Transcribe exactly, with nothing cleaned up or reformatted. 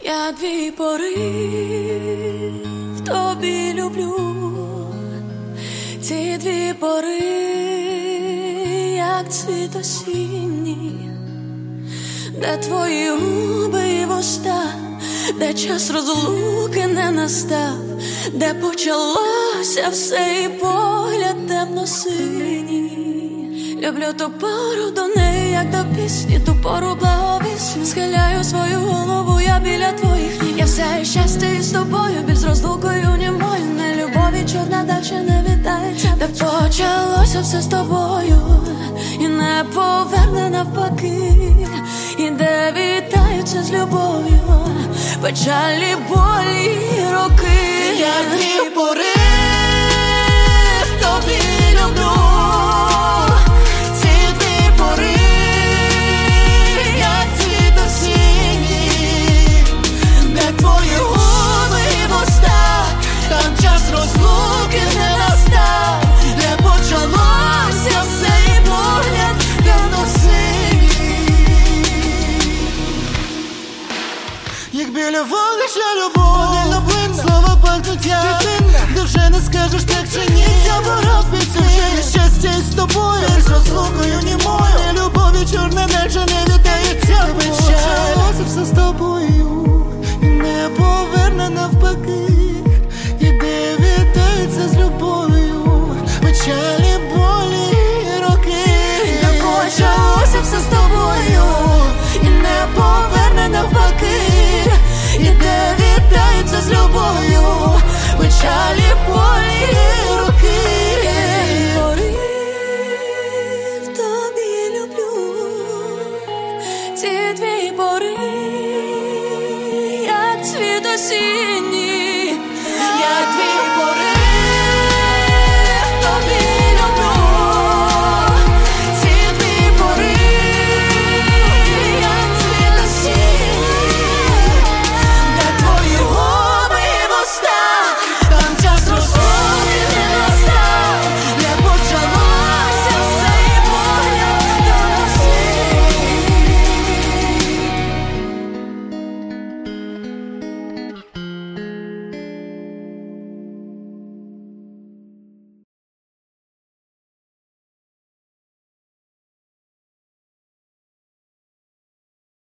Я твій порив, в тобі люблю, ці дві пори, як цвіт осінній, де твої губи і вуста, де час розлуки не настав, де почалося все і погляд темно-синій. Люблю ту пору до неї, як до пісні, ту пору благовісну. Схиляю свою голову я біля твоїх ніг. Я все і щастя із тобою, біль з розлукою німою. Не любові чорна дальше не вітається. Де почалося все з тобою і не поверне навпаки. І де вітаються з любов'ю печалі, болі, роки. Я дві пори в тобі люблю, ці дві пори, як цвіт осінній, де твої губи і вуста, там час розлуки не настав, де почалося все і погляд темно-синій. Як біля вогнища любов, слова пахнуть як де вже не скажеш так чи ні. Ця пора підсушує щастя із тобою, з розлукою німою. Не любові чорна наче не вітається печаль. Почалося все з тобою і не поверне навпаки. І де вітається з любов'ю печалі, болі, роки. Не почалося все з тобою і не поверне навпаки. І де вітається з любов'ю печалі, болі, роки. Порив в тобі люблю, ці дві пори, як цвіт осінній.